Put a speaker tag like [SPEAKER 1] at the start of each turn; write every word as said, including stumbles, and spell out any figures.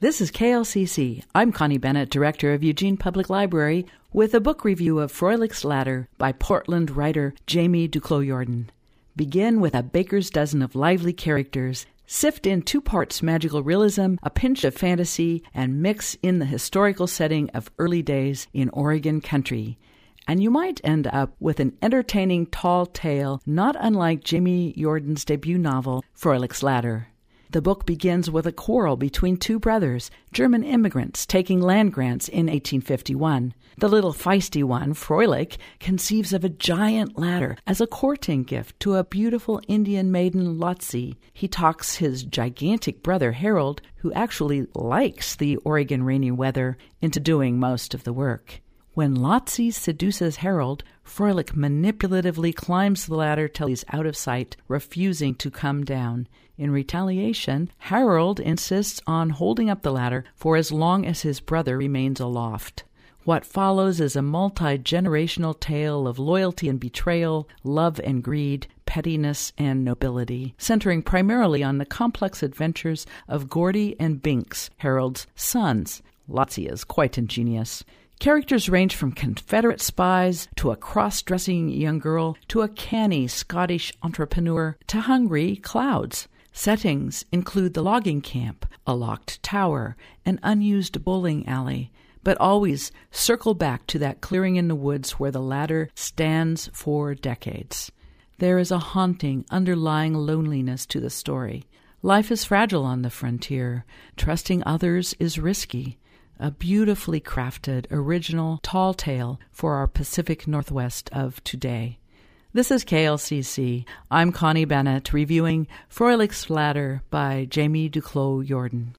[SPEAKER 1] This is K L C C. I'm Connie Bennett, Director of Eugene Public Library, with a book review of Froelic's Ladder by Portland writer Jamie Duclos-Jordan. Begin with a baker's dozen of lively characters, sift in two parts magical realism, a pinch of fantasy, and mix in the historical setting of early days in Oregon country. And you might end up with an entertaining tall tale not unlike Jamie Jordan's debut novel, Froelic's Ladder. The book begins with a quarrel between two brothers, German immigrants taking land grants in eighteen fifty-one. The little feisty one, Froelich, conceives of a giant ladder as a courting gift to a beautiful Indian maiden, Lotzi. He talks his gigantic brother, Harold, who actually likes the Oregon rainy weather, into doing most of the work. When Lotzi seduces Harold, Froelich manipulatively climbs the ladder till he's out of sight, refusing to come down. In retaliation, Harold insists on holding up the ladder for as long as his brother remains aloft. What follows is a multi-generational tale of loyalty and betrayal, love and greed, pettiness and nobility, centering primarily on the complex adventures of Gordy and Binks, Harold's sons. Lotzi is quite ingenious. Characters range from Confederate spies to a cross-dressing young girl to a canny Scottish entrepreneur to hungry clouds. Settings include the logging camp, a locked tower, an unused bowling alley, but always circle back to that clearing in the woods where the ladder stands for decades. There is a haunting, underlying loneliness to the story. Life is fragile on the frontier. Trusting others is risky. A beautifully crafted, original, tall tale for our Pacific Northwest of today. This is K L C C. I'm Connie Bennett, reviewing Froelic's Ladder by Jamie Duclos-Jordan.